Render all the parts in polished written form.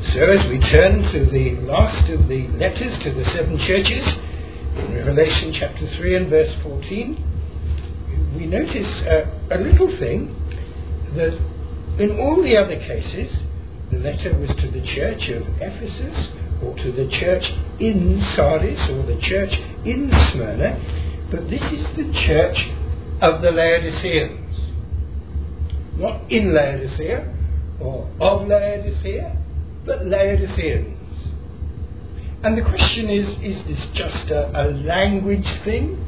So as we turn to the last of the letters to the seven churches, in Revelation chapter 3 and verse 14, we notice a little thing, that in all the other cases, the letter was to the church of Ephesus, or to the church in Sardis, or the church in Smyrna, but this is the church of the Laodiceans. Not in Laodicea, or of Laodicea, but Laodiceans. And the question is this just a language thing?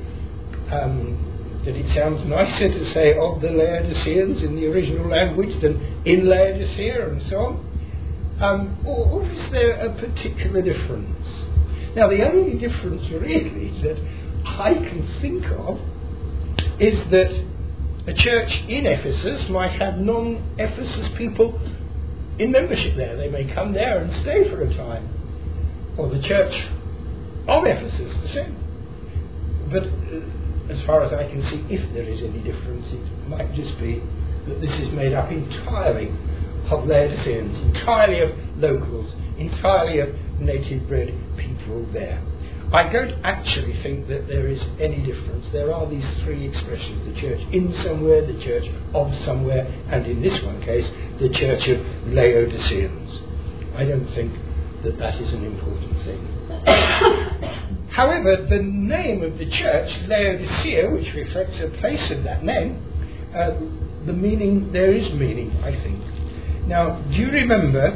That it sounds nicer to say of the Laodiceans in the original language than in Laodicea and so on? Or is there a particular difference? Now, the only difference really that I can think of is that a church in Ephesus might have non-Ephesus people in membership there. They may come there and stay for a time. Or the church of Ephesus, the same. But as far as I can see, if there is any difference, it might just be that this is made up entirely of Laodiceans, entirely of locals, entirely of native-bred people there. I don't actually think that there is any difference. There are these three expressions: the church in somewhere, the church of somewhere, and in this one case, the church of Laodiceans. I don't think that that is an important thing. However, the name of the church, Laodicea, which reflects a place of that name, the meaning, there is meaning, I think. Now, do you remember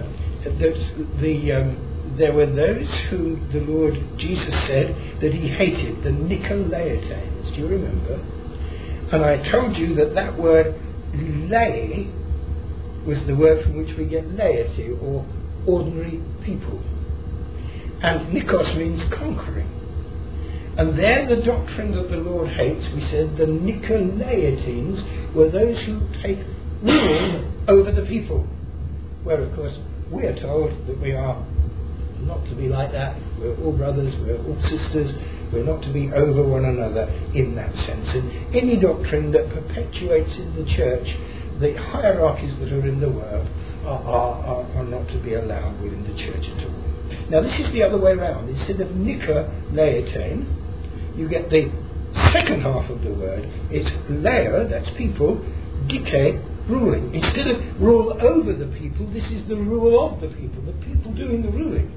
that there were those whom the Lord Jesus said that he hated, the Nicolaitanes? Do you remember? And I told you that that word lay was the word from which we get laity, or ordinary people. And Nikos means conquering. And there the doctrine that the Lord hates, we said the Nicolaitans were those who take rule over the people. Where, of course, we are told that we are not to be like that. We're all brothers, we're all sisters, we're not to be over one another in that sense. And any doctrine that perpetuates in the church the hierarchies that are in the world are not to be allowed within the church at all. Now this is the other way around. Instead of Nicolaitane, you get the second half of the word. It's Leo, that's people, Dike, ruling. Instead of rule over the people, this is the rule of the people doing the ruling.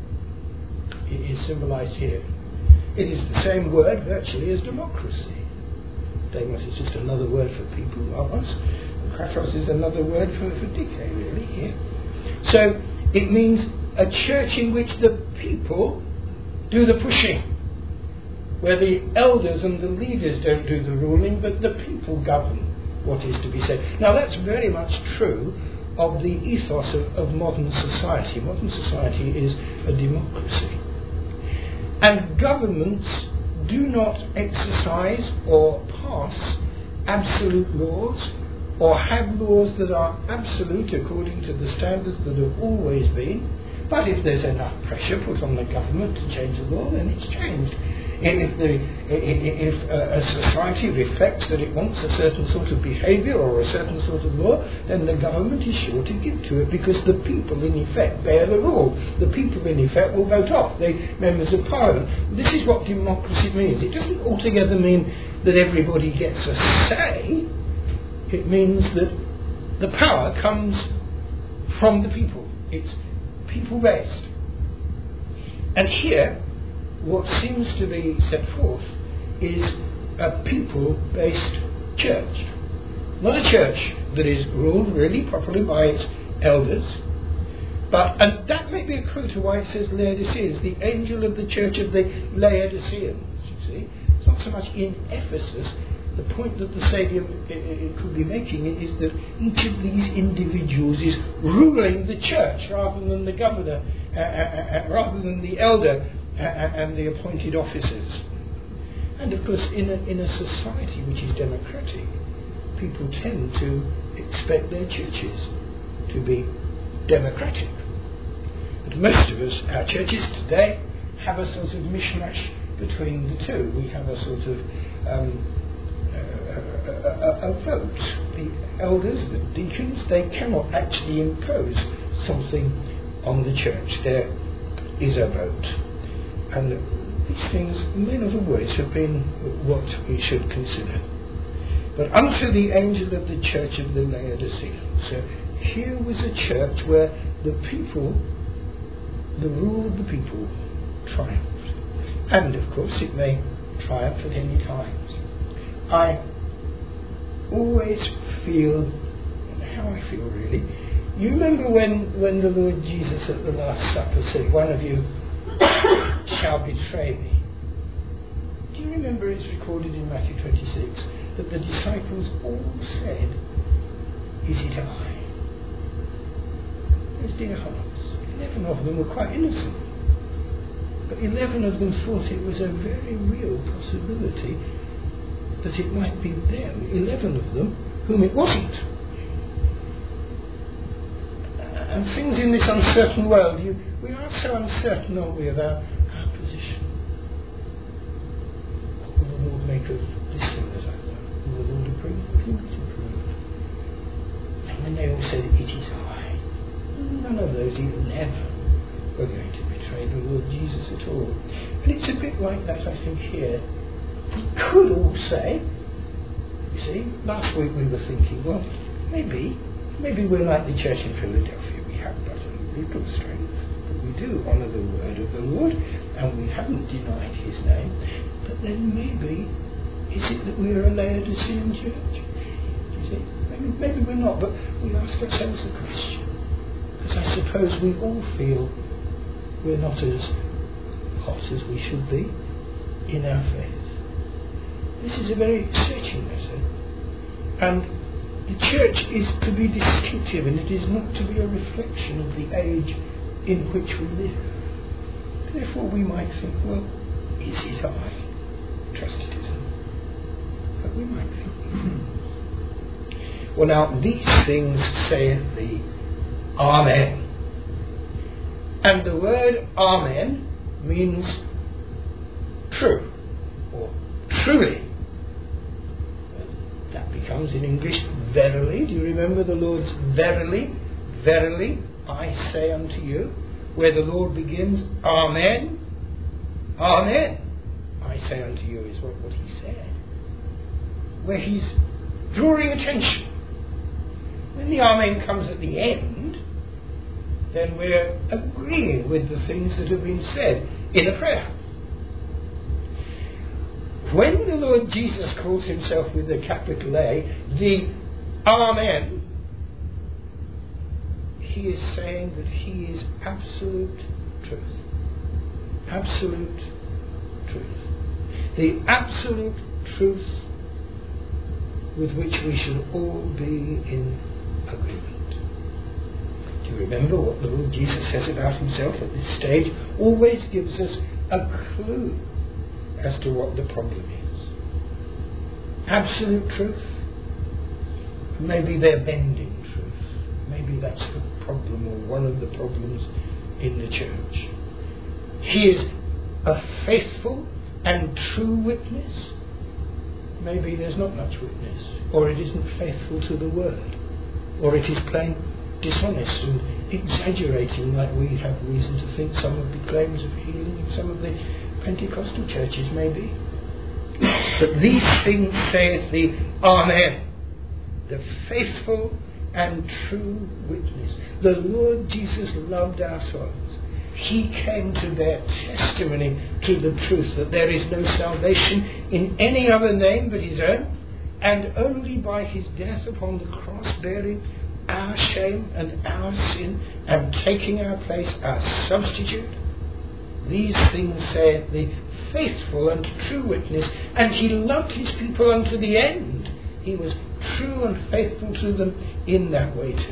It is symbolised here. It is the same word virtually as democracy. Demos is just another word for people, Logos. Kratos is another word for Dike, really, here. So it means a church in which the people do the pushing, where the elders and the leaders don't do the ruling, but the people govern what is to be said. Now that's very much true of the ethos of modern society. Modern society is a democracy. And governments do not exercise or pass absolute laws, or have laws that are absolute according to the standards that have always been. But if there's enough pressure put on the government to change the law, then it's changed. If a society reflects that it wants a certain sort of behaviour or a certain sort of law, then the government is sure to give to it, because the people in effect bear the rule. The people in effect will vote off the members of parliament. This is what democracy means. It doesn't altogether mean that everybody gets a say. It means that the power comes from the people. It's people-based. And here, what seems to be set forth is a people-based church. Not a church that is ruled really properly by its elders, and that may be a clue to why it says Laodiceans, the angel of the church of the Laodiceans, you see. It's not so much in Ephesus. The point that the Saviour could be making is that each of these individuals is ruling the church rather than the governor, rather than the elder and the appointed officers. And of course, in a society which is democratic, people tend to expect their churches to be democratic. But most of us, our churches today, have a sort of mishmash between the two. We have a sort of a vote. The elders, the deacons, they cannot actually impose something on the church there is a vote. And these things, men of the words, have been what we should consider. But unto the angel of the church of the Laodiceans. So here was a church where the people, the rule of the people, triumphed. And of course it may triumph at any times. I always feel, how I feel really, you remember when the Lord Jesus at the Last Supper said, one of you shall betray me. Do you remember it's recorded in Matthew 26 that the disciples all said, is it I? Those dear hearts. 11 of them were quite innocent. But 11 of them thought it was a very real possibility that it might be them, 11 of them, whom it wasn't. And things in this uncertain world, we are so uncertain, aren't we, about our position. What will the Lord make of this thing that I've done? Will the Lord approve? Will he not approve? And when they all said, it is I, none of those 11 were going to betray the Lord Jesus at all. And it's a bit like that, I think, here. We could all say, you see, last week we were thinking, well, maybe we're like the church in Philadelphia. We have but a little strength, but we do honour the word of the Lord, and we haven't denied his name. But then maybe, is it that we're a Laodicean church? You see, maybe we're not, but we ask ourselves the question. Because I suppose we all feel we're not as hot as we should be in our faith. This is a very searching matter, and the church is to be distinctive, and it is not to be a reflection of the age in which we live. Therefore we might think, well, is it I? Trust it isn't. But we might think. Well, now, these things saith the Amen. And the word Amen means true, or truly. That becomes in English verily. Do you remember the Lord's verily? Verily, I say unto you. Where the Lord begins, Amen. Amen, I say unto you, is what he said. Where he's drawing attention. When the Amen comes at the end, then we're agreeing with the things that have been said in a prayer. When the Lord Jesus calls himself with a capital A, the Amen, he is saying that he is absolute truth. Absolute truth. The absolute truth with which we should all be in agreement. Do you remember what the Lord Jesus says about himself at this stage? Always gives us a clue as to what the problem is. Absolute truth. Maybe they're bending truth. Maybe that's the problem, or one of the problems in the church. He is a faithful and true witness. Maybe there's not much witness, or it isn't faithful to the word, or it is plain dishonest and exaggerating, like we have reason to think some of the claims of healing in some of the Pentecostal churches maybe. But these things saith the Amen, the faithful and true witness. The Lord Jesus loved our souls. He came to bear testimony to the truth that there is no salvation in any other name but his own, and only by his death upon the cross, bearing our shame and our sin and taking our place, our substitute. These things saith the faithful and true witness, and he loved his people unto the end. He was true and faithful to them in that way too.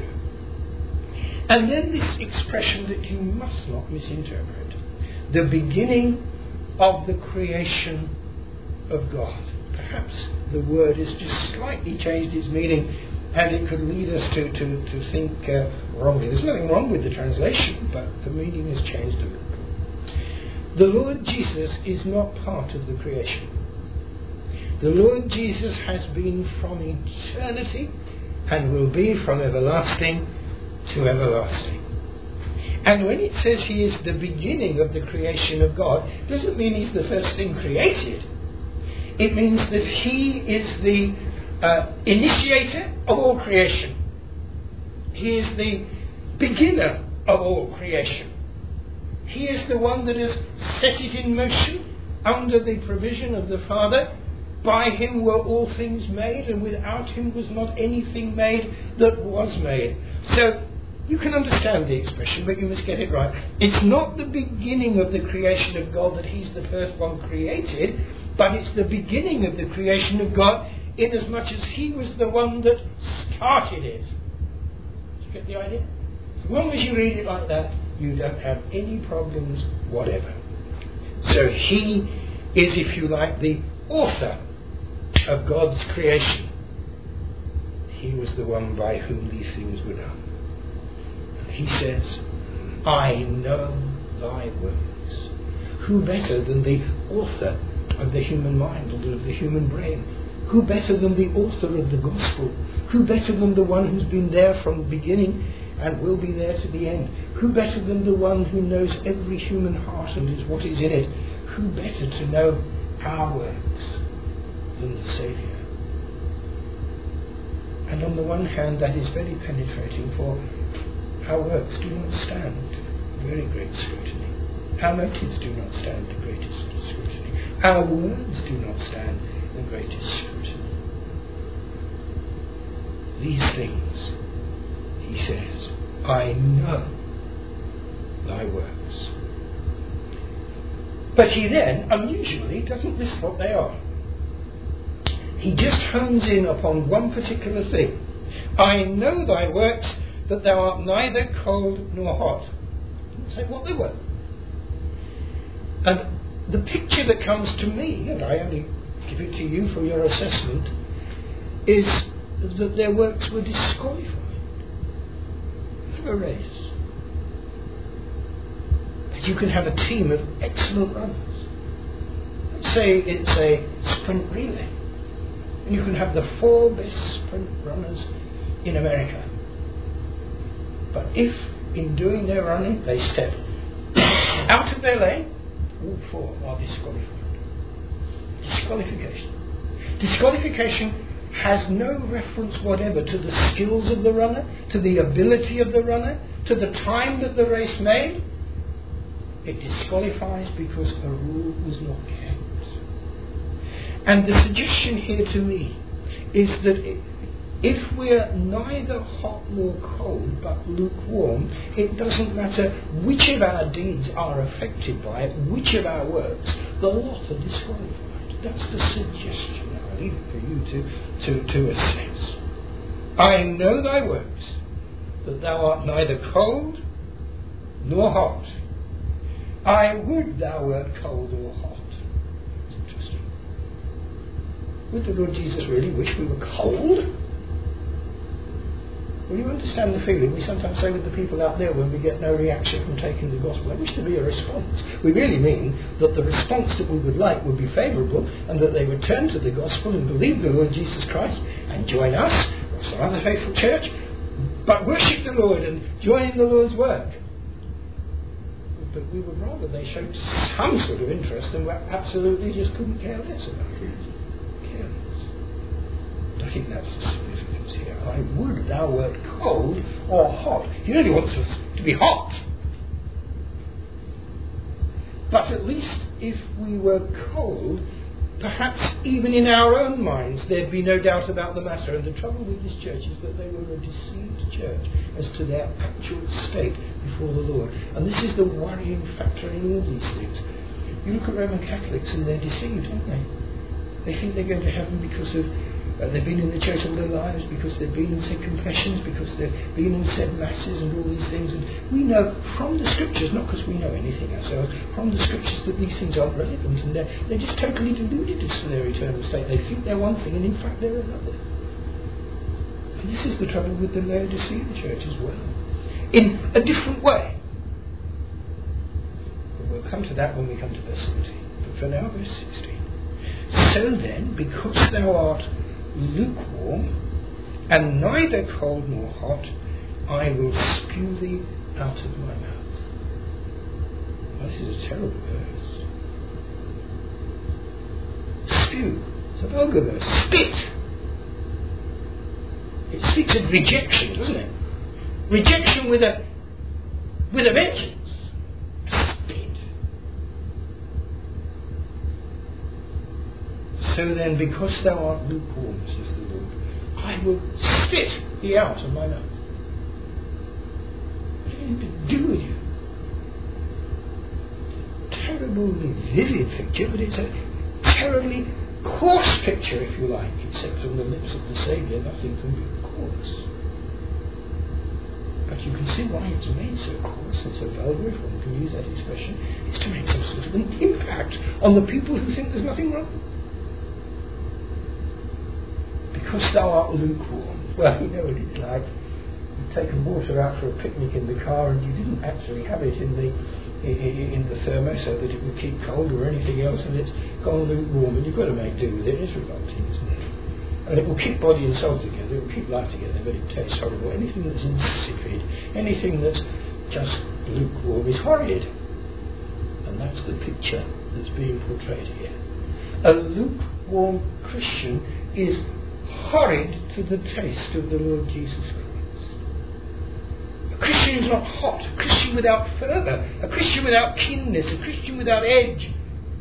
And then this expression that you must not misinterpret, the beginning of the creation of God. Perhaps the word has just slightly changed its meaning, and it could lead us to think wrongly. There's nothing wrong with the translation, but the meaning has changed a little. The Lord Jesus is not part of the creation. The Lord Jesus has been from eternity and will be from everlasting to everlasting. And when it says he is the beginning of the creation of God, it doesn't mean he's the first thing created. It means that he is the initiator of all creation. He is the beginner of all creation. He is the one that has set it in motion under the provision of the Father. By him were all things made, and without him was not anything made that was made. So you can understand the expression, but you must get it right. It's not the beginning of the creation of God that he's the first one created, but it's the beginning of the creation of God inasmuch as he was the one that started it. Do you get the idea? As long as you read it like that, you don't have any problems whatever. So he is, if you like, the author of God's creation. He was the one by whom these things were done. And he says, I know thy works. Who better than the author of the human mind and of the human brain? Who better than the author of the gospel? Who better than the one who's been there from the beginning and will be there to the end? Who better than the one who knows every human heart and is what is in it? Who better to know our works than the Saviour? And on the one hand, that is very penetrating, for our works do not stand very great scrutiny. Our motives do not stand the greatest scrutiny. Our words do not stand the greatest scrutiny. These things, he says, I know thy works. But he then, unusually, doesn't list what they are. He just hones in upon one particular thing. I know thy works, that thou art neither cold nor hot. He didn't say what they were. And the picture that comes to me, and I only give it to you for your assessment, is that their works were disqualified. Never a race. But you can have a team of excellent runners. Let's say it's a sprint relay. And you can have the 4 best sprint runners in America. But if, in doing their running, they step out of their lane, all 4 are disqualified. Disqualification. Disqualification has no reference whatever to the skills of the runner, to the ability of the runner, to the time that the race made. It disqualifies because a rule was not kept. And the suggestion here to me is that if we're neither hot nor cold but lukewarm, it doesn't matter which of our deeds are affected by it, which of our works, the lot are disqualified. That's the suggestion. I'll leave it for you to assess. I know thy works, that thou art neither cold nor hot. I would thou wert cold or hot. It's interesting. Would the Lord Jesus really wish we were cold? Well, you understand the feeling we sometimes say with the people out there when we get no reaction from taking the gospel. I wish there be a response. We really mean that the response that we would like would be favourable and that they would turn to the gospel and believe the Lord Jesus Christ and join us or some other faithful church, but worship the Lord and join in the Lord's work. But we would rather they showed some sort of interest and absolutely just couldn't care less about it. Careless. I think that's the significance here. I would thou wert cold or hot. He really wants us to be hot. But at least if we were cold, perhaps even in our own minds there'd be no doubt about the matter. And the trouble with this church is that they were a deceived church as to their actual state before the Lord. And this is the worrying factor in all these things. You look at Roman Catholics and they're deceived, aren't they? They think they're going to heaven because of they've been in the church all their lives, because they've been and said confessions, because they've been and said masses and all these things. And we know from the scriptures, not because we know anything ourselves, from the scriptures that these things aren't relevant and they're just totally deluded as to their eternal state. They think they're one thing and in fact they're another. And this is the trouble with the Laodicean church as well. In a different way. But we'll come to that when we come to verse 17. But for now, verse 16. So then, because thou art lukewarm, and neither cold nor hot, I will spew thee out of my mouth. Oh, this is a terrible verse. Spew. It's a vulgar verse. Spit. It speaks of rejection, doesn't it? Rejection with a vengeance. Spit. So then, because thou art lukewarm, says the Lord, I will spit thee out of my mouth. What are you going to do with you? Terribly vivid picture, but it's a terribly coarse picture, if you like, except from the lips of the Saviour, nothing can be coarse. But you can see why it's made so coarse and so vulgar, if one can use that expression. It's to make some sort of an impact on the people who think there's nothing wrong. Because thou art lukewarm. Well, you know what it's like. You've taken water out for a picnic in the car and you didn't actually have it in the thermo so that it would keep cold or anything else, and it's gone lukewarm, and you've got to make do with it. It's revolting, isn't it? And it will keep body and soul together, it will keep life together, but it tastes horrible. Anything that's insipid, anything that's just lukewarm is horrid. And that's the picture that's being portrayed here. A lukewarm Christian is horrid to the taste of the Lord Jesus Christ. A Christian is not hot, a Christian without fervour, a Christian without keenness, a Christian without edge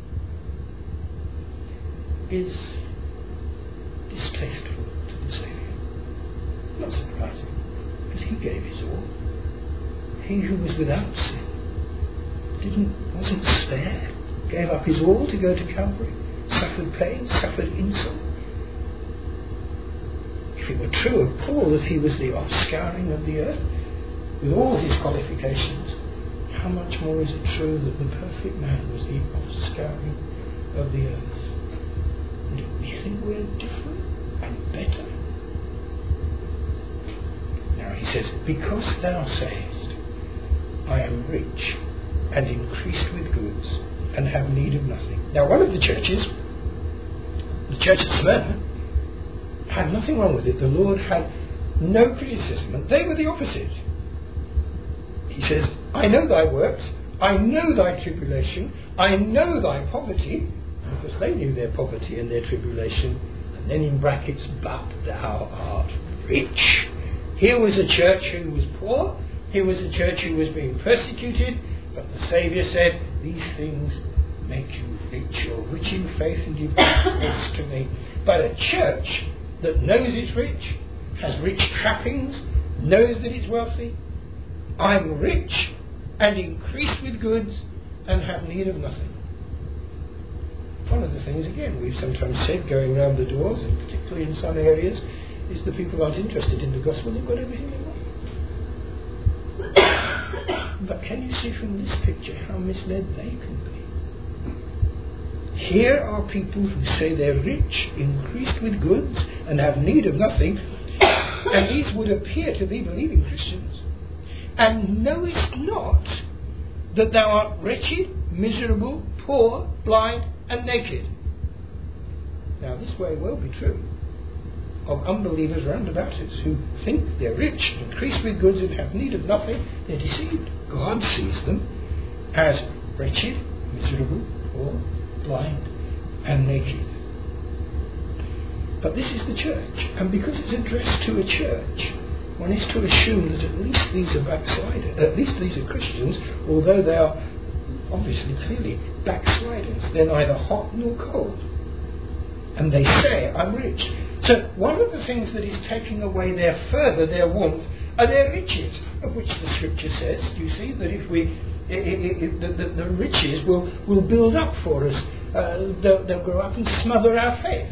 is distasteful to the Saviour. Not surprising, because he gave his all. He who was without sin wasn't spared, gave up his all to go to Calvary, suffered pain, suffered insult. If it were true of Paul that he was the offscouring of the earth, with all his qualifications, how much more is it true that the perfect man was the offscouring of the earth? And we think we're different and better. Now he says, because thou sayest, I am rich and increased with goods and have need of nothing. Now one of the churches, the church at Smyrna, had nothing wrong with it. The Lord had no criticism, and they were the opposite. He says, I know thy works, I know thy tribulation, I know thy poverty, because they knew their poverty and their tribulation, and then in brackets, but thou art rich. Here was a church who was poor, here was a church who was being persecuted, but the Saviour said, these things make you rich. You're rich in faith and you've got thanks to me. But a church that knows it's rich, has rich trappings, knows that it's wealthy, I'm rich and increased with goods and have need of nothing. One of the things, again, we've sometimes said going round the doors, and particularly in some areas, is that people aren't interested in the gospel, they've got everything they want. But can you see from this picture how misled they can be? Here are people who say they're rich, increased with goods, and have need of nothing, and these would appear to be believing Christians. And knowest not that thou art wretched, miserable, poor, blind, and naked. Now this may well be true of unbelievers round about us who think they're rich, increased with goods, and have need of nothing. They're deceived. God sees them as wretched, miserable, poor, blind, and naked. But this is the church, and because it's addressed to a church, one is to assume that at least these are backsliders, at least these are Christians, although they are obviously clearly backsliders. They're neither hot nor cold. And they say, I'm rich. So one of the things that is taking away their fervour, their warmth, are their riches, of which the scripture says, you see, that if the riches will build up for us, they'll grow up and smother our faith.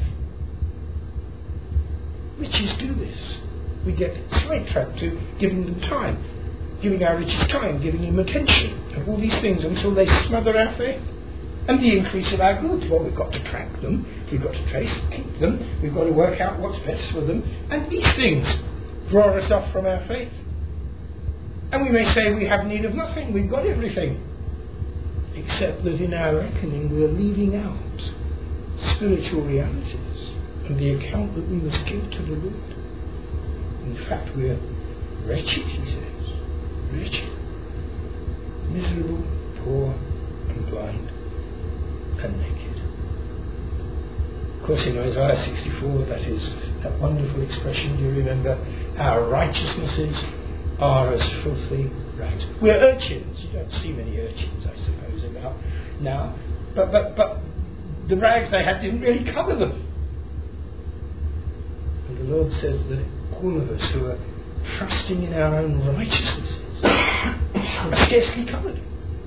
Riches do this. We get sidetracked to giving them time, giving our riches time, giving them attention, and all these things until they smother our faith. And the increase of our goods, well, we've got to track them, we've got to trace, keep them, we've got to work out what's best for them, and these things draw us off from our faith. And we may say we have need of nothing, we've got everything, except that in our reckoning we're leaving out spiritual realities and the account that we must give to the Lord. In fact, we're wretched, he says. Wretched. Miserable, poor, and blind and naked. Of course, in Isaiah 64, that is that wonderful expression, do you remember? Our righteousnesses are as filthy rags. We're urchins. You don't see many urchins, I suppose, about now. But the rags they had didn't really cover them. And the Lord says that all of us who are trusting in our own righteousnesses are scarcely covered.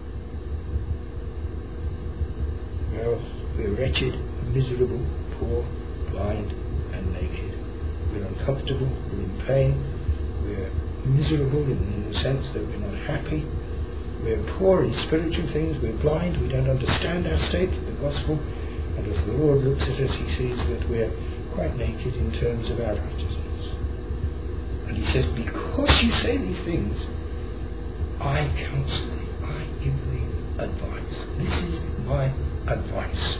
Well, we're wretched, miserable, poor, blind and naked. We're uncomfortable, we're in pain, we're miserable in the sense that we're not happy, we're poor in spiritual things, we're blind, we don't understand our state, the gospel, and as the Lord looks at us, he sees that we're quite naked in terms of our righteousness. And he says, because you say these things, I counsel thee, I give thee advice. This is my advice.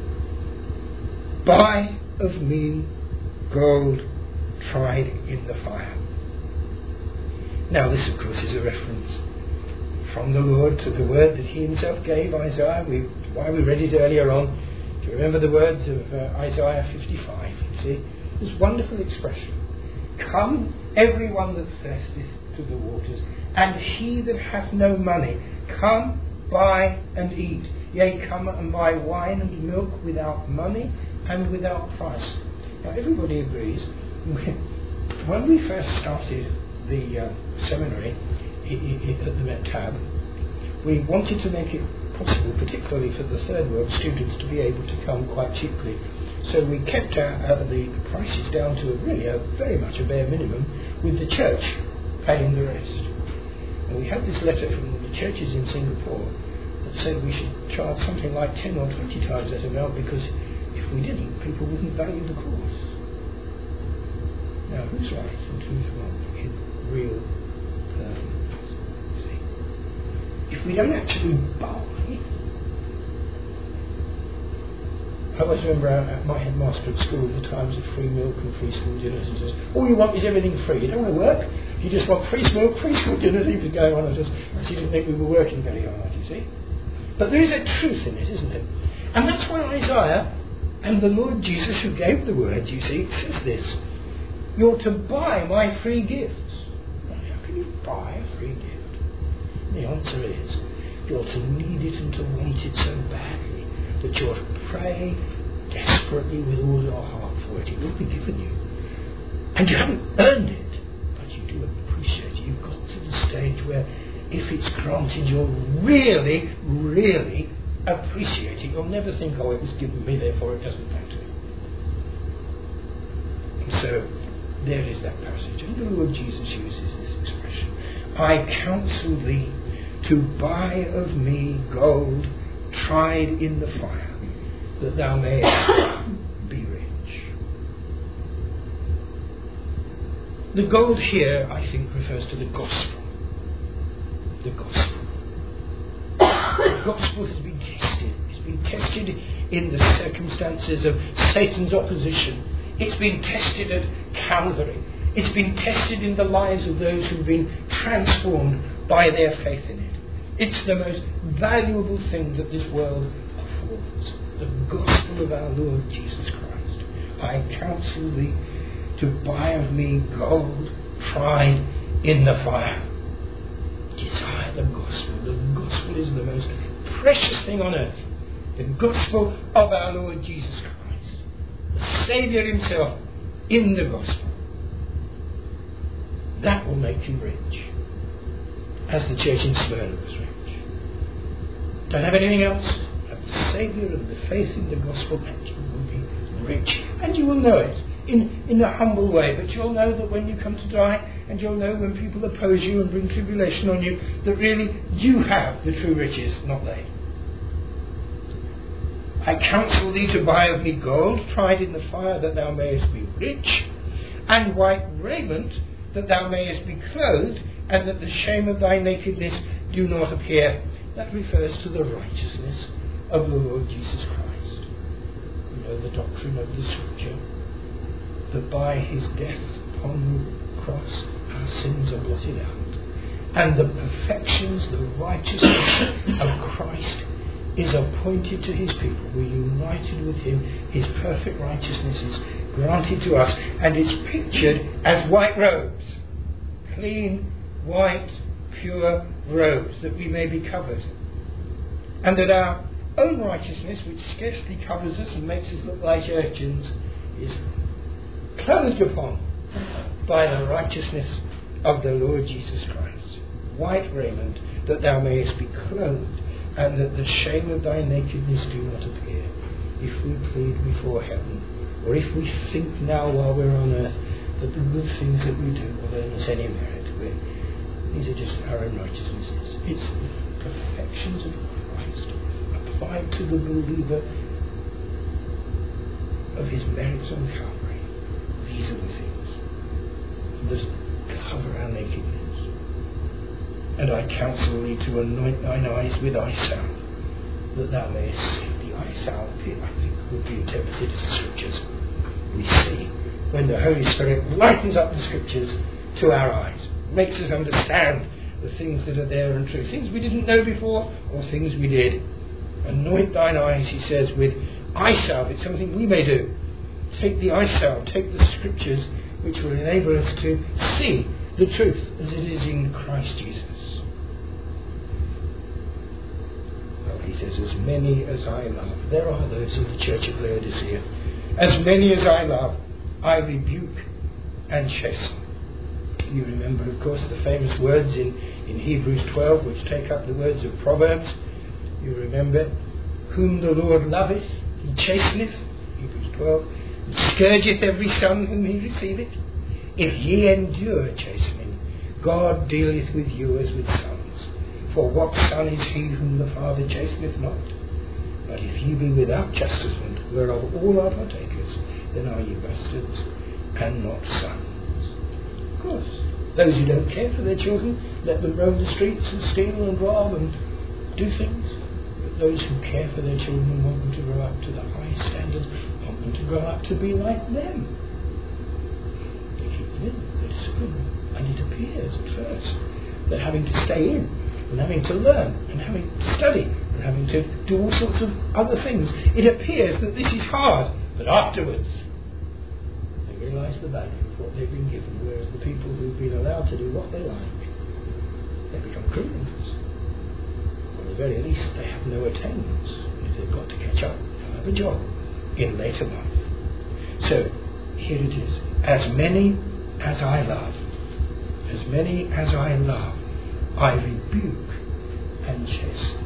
Buy of me gold tried in the fire. Now this of course is a reference from the Lord to the word that he himself gave Isaiah. Why we read it earlier on. Do you remember the words of Isaiah 55? You see, this wonderful expression. Come, everyone that thirsteth to the waters, and he that hath no money, come, buy and eat. Yea, come and buy wine and milk without money and without price. Now everybody agrees, when we first started the seminary at the Met Tab, we wanted to make it possible, particularly for the third world students, to be able to come quite cheaply. So we kept the prices down to very much a bare minimum, with the church paying the rest. And we had this letter from the churches in Singapore that said we should charge something like 10 or 20 times that amount, because if we didn't, people wouldn't value the course. Now, who's right and who's wrong in real terms? See, if we don't actually buy, I always remember my headmaster at school, the times of free milk and free school dinners, and says, all you want is everything free. You don't want to work, you just want free milk, free school dinners. He was going on and she didn't think we were working very hard, you see. But there is a truth in it, isn't it? And that's why Isaiah and the Lord Jesus, who gave the word, you see, says this. You're to buy my free gifts. Well, how can you buy a free gift? The answer is, you're to need it and to want it so badly that you're to pray desperately with all your heart for it. It will be given you. And you haven't earned it, but you do appreciate it. You've got to the stage where if it's granted, you'll really, really appreciate it. You'll never think, oh, it was given me, therefore it doesn't matter. And so there is that passage. And the Lord Jesus uses this expression. I counsel thee to buy of me gold tried in the fire, that thou mayest be rich. The gold here, I think, refers to the gospel. The gospel. The gospel has been tested. It's been tested in the circumstances of Satan's opposition. It's been tested at Calvary. It's been tested in the lives of those who've been transformed by their faith in it. It's the most valuable thing that this world affords. The gospel of our Lord Jesus Christ. I counsel thee to buy of me gold tried in the fire. Desire the gospel. The gospel is the most precious thing on earth. The gospel of our Lord Jesus Christ. The Saviour himself in the gospel. That will make you rich. As the church in Smyrna was rich. Don't have anything else. Have the Saviour and the faith in the gospel, and you will be rich. And you will know it in a humble way. But you'll know that when you come to die, and you'll know when people oppose you and bring tribulation on you, that really you have the true riches, not they. I counsel thee to buy of me gold tried in the fire, that thou mayest be rich, and white raiment, that thou mayest be clothed, and that the shame of thy nakedness do not appear. That refers to the righteousness of the Lord Jesus Christ. You know the doctrine of the Scripture, that by his death upon the cross our sins are blotted out, and the perfections, the righteousness of Christ is appointed to his people. We're united with him. His perfect righteousness is granted to us, and it's pictured as white robes. Clean, white, pure robes, that we may be covered. And that our own righteousness, which scarcely covers us and makes us look like urchins, is clothed upon by the righteousness of the Lord Jesus Christ. White raiment, that thou mayest be clothed, and that the shame of thy nakedness do not appear. If we plead before heaven, or if we think now while we're on earth that the good things that we do will earn us any merit, these are just our own righteousnesses. It's the perfections of Christ applied to the believer of his merits on Calvary. These are the things that cover our nakedness. And I counsel thee to anoint thine eyes with eye salve, that thou mayest see. The eye salve, I think, would be interpreted as the Scriptures. We see when the Holy Spirit lightens up the Scriptures to our eyes, makes us understand the things that are there and true, things we didn't know before or things we did. Anoint thine eyes, he says, with eye salve. It's something we may do. Take the eye salve, take the Scriptures, which will enable us to see the truth as it is in Christ Jesus. Well, he says, as many as I love. There are those of the Church of Laodicea. As many as I love, I rebuke and chasten. You remember, of course, the famous words in Hebrews 12, which take up the words of Proverbs. You remember, whom the Lord loveth, he chasteneth, Hebrews 12, and scourgeth every son whom he receiveth. If ye endure chastening, God dealeth with you as with sons. For what son is he whom the Father chasteneth not? But if ye be without chastisement, whereof all are partakers, then are ye bastards and not sons. Of course, those who don't care for their children, let them roam the streets and steal and rob and do things. But those who care for their children and want them to grow up to the high standards, want them to grow up to be like them. They keep them in, they discipline them. And it appears at first that having to stay in, and having to learn, and having to study, and having to do all sorts of other things, it appears that this is hard. But afterwards, they realise the value of what they've been given, whereas the people who've been allowed to do what they like, they become criminals. Or at the very least, they have no attainments. If they've got to catch up, they'll have a job in later life. So, here it is. As many as I love, as many as I love, I rebuke and chasten.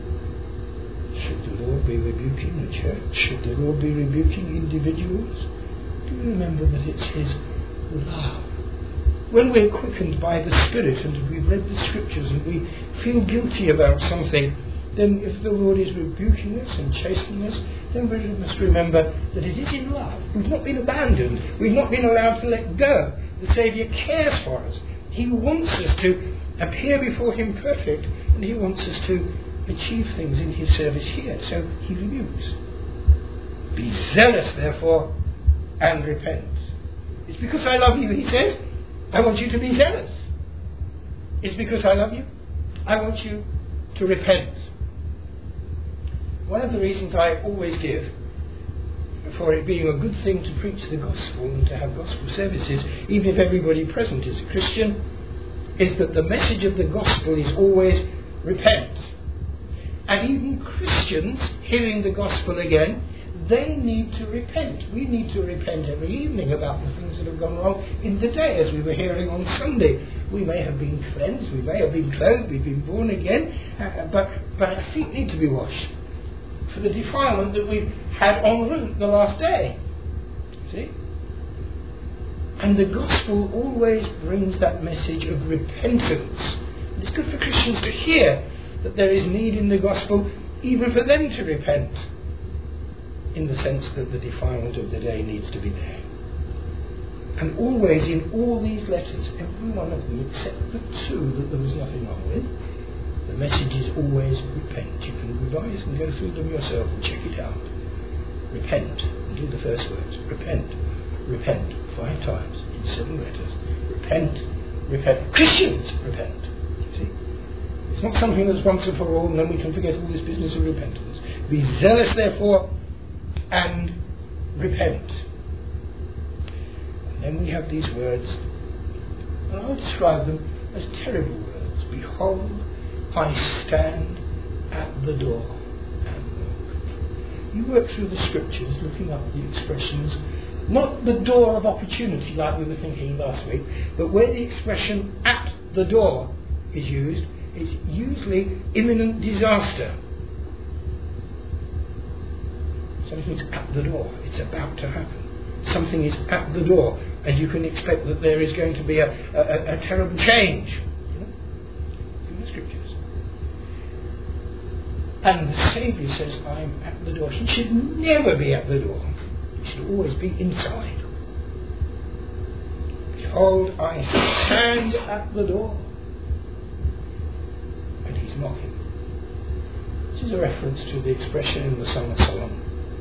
Should the Lord be rebuking the church? Should the Lord be rebuking individuals? Do you remember that it's his love? When we're quickened by the Spirit and we've read the Scriptures and we feel guilty about something, then if the Lord is rebuking us and chastening us, then we must remember that it is in love. We've not been abandoned. We've not been allowed to let go. The Saviour cares for us. He wants us to appear before him perfect, and he wants us to achieve things in his service here. So he rebukes. Be zealous, therefore, and repent. It's because I love you, he says. I want you to be zealous. It's because I love you. I want you to repent. One of the reasons I always give for it being a good thing to preach the gospel and to have gospel services, even if everybody present is a Christian, is that the message of the gospel is always repent. And even Christians hearing the gospel again, they need to repent. We need to repent every evening about the things that have gone wrong in the day, as we were hearing on Sunday. We may have been cleansed, we may have been clothed, we've been born again, but our feet need to be washed for the defilement that we've had en route the last day. See? And the gospel always brings that message of repentance. And it's good for Christians to hear that there is need in the gospel even for them to repent, in the sense that the defilement of the day needs to be there. And always in all these letters, every one of them except the two that there was nothing wrong with, the message is always repent. You can revise and go through them yourself and check it out. Repent. And do the first words. Repent. Repent. 5 times in 7 letters. Repent. Repent. Christians, repent. See? It's not something that's once and for all and then we can forget all this business of repentance. Be zealous therefore and repent. And then we have these words, and I would describe them as terrible words. Behold, I stand at the door and knock. You work through the scriptures looking up the expressions, not the door of opportunity like we were thinking last week, but where the expression at the door is used, it's usually imminent disaster. Something's at the door. It's about to happen. Something is at the door, and you can expect that there is going to be a terrible change. In the scriptures. And the Saviour says, I'm at the door. He should never be at the door. He should always be inside. Behold, I stand at the door. And he's knocking. This is a reference to the expression in the Song of Solomon.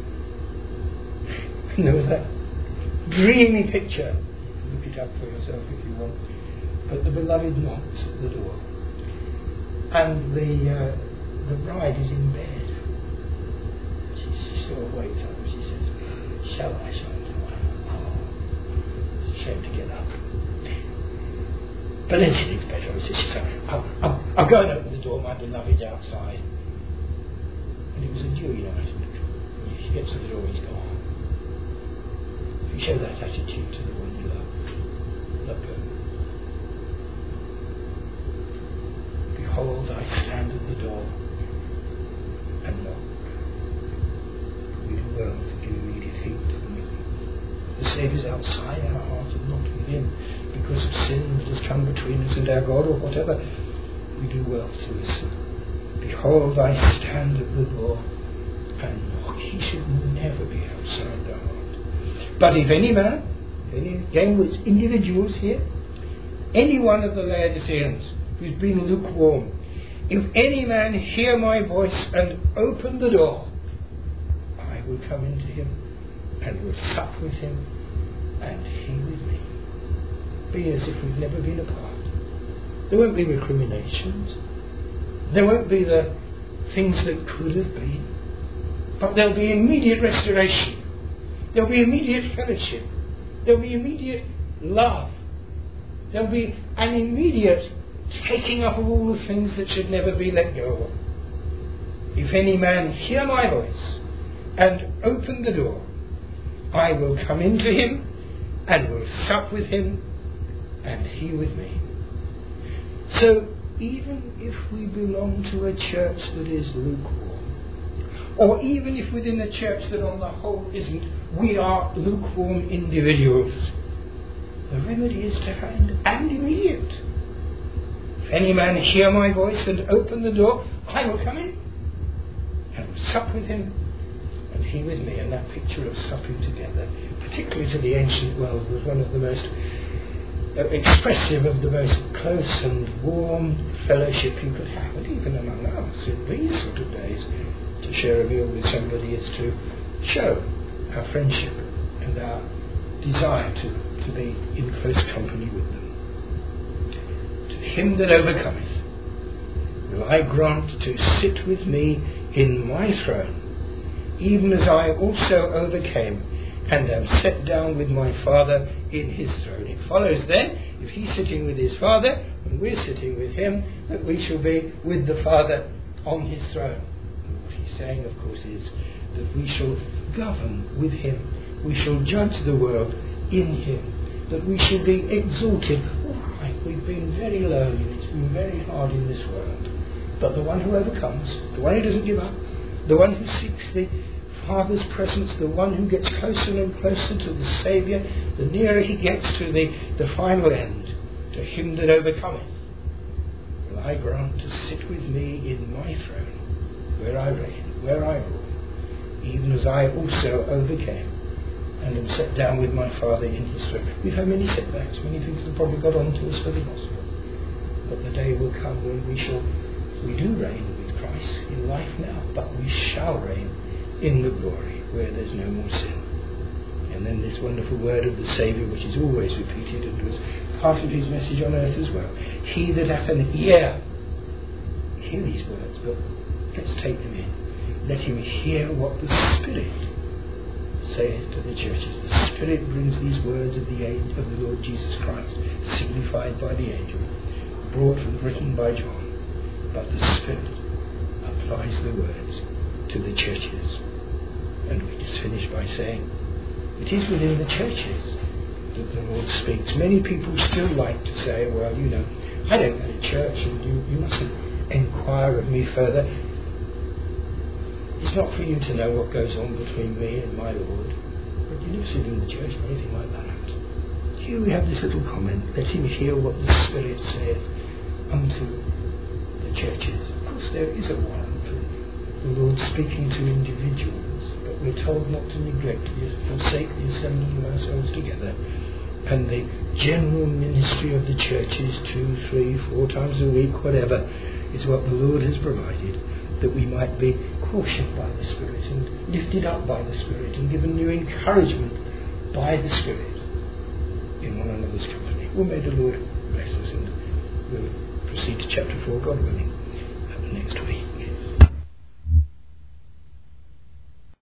And there was that dreamy picture. Look it up for yourself if you want. But the beloved knocks at the door. And the bride is in bed. She sort of wakes up and she says, shall I? Oh, it's a shame to get up. But then she thinks better. She says, I'll go and open the door, my beloved's outside. And it was a dewy night. She gets to the door, he's gone. If you show that attitude to the one you love, let go. Behold, I stand at the door and knock. We do well to give immediate heed to the knocking. The Saviour's outside our hearts and not within, because of sin that has come between us and our God or whatever. We do well to listen. Behold, I stand at the door and knock. He should never be outside the heart. But if any man, again with individuals here, any one of the Laodiceans who's been lukewarm, if any man hear my voice and open the door, I will come into him and will sup with him and he with me. Be as if we've never been apart. There won't be recriminations. There won't be the things that could have been. But there'll be immediate restoration. There'll be immediate fellowship. There'll be immediate love. There'll be an immediate taking up of all the things that should never be let go of. If any man hear my voice and open the door, I will come into him and will sup with him and he with me. So even if we belong to a church that is lukewarm, or even if within a church that on the whole isn't, we are lukewarm individuals, the remedy is to hand and immediate. If any man hear my voice and open the door, I will come in and will sup with him and he with me. And that picture of supping together, particularly to the ancient world, was one of the most expressive of the most close and warm fellowship you could have. And even among us in these sort of days, to share a meal with somebody is to show our friendship and our desire to be in close company with them. To him that overcometh will I grant to sit with me in my throne, even as I also overcame and am set down with my Father in his throne. It follows then, if he's sitting with his Father and we're sitting with him, that we shall be with the Father on his throne. And what he's saying, of course, is that we shall govern with him. We shall judge the world in him. That we shall be exalted. All right, we've been very lonely. It's been very hard in this world. But the one who overcomes, the one who doesn't give up, the one who seeks the Father's presence, the one who gets closer and closer to the Saviour, the nearer he gets to the final end, to him that overcometh, will I grant to sit with me in my throne, where I reign, where I rule, even as I also overcame, and am set down with my Father in his throne. We've had many setbacks, many things that probably got on to us for the gospel, but the day will come when we do reign with Christ in life now, but we shall reign in the glory where there's no more sin. And then this wonderful word of the Saviour, which is always repeated and was part of his message on earth as well. He that hath an ear, hear these words, but let's take them in. Let him hear what the Spirit saith to the churches. The Spirit brings these words of the Lord Jesus Christ, signified by the angel, written by John, but the Spirit applies the words to the churches. And we just finish by saying, it is within the churches that the Lord speaks. Many people still like to say, well, I don't go to church and you mustn't inquire of me further. It's not for you to know what goes on between me and my Lord. But you never sit in the church or anything like that. Here we have this little comment, let him hear what the Spirit saith unto the churches. Of course there is a warrant for the Lord speaking to individuals, but we're told not to neglect, forsake the assembling of ourselves together, and the general ministry of the churches 2, 3, 4 times a week, whatever, is what the Lord has provided, that we might be cautioned by the Spirit and lifted up by the Spirit and given new encouragement by the Spirit in one another's company. Well, may the Lord bless us, and we'll proceed to chapter 4, God willing, next week.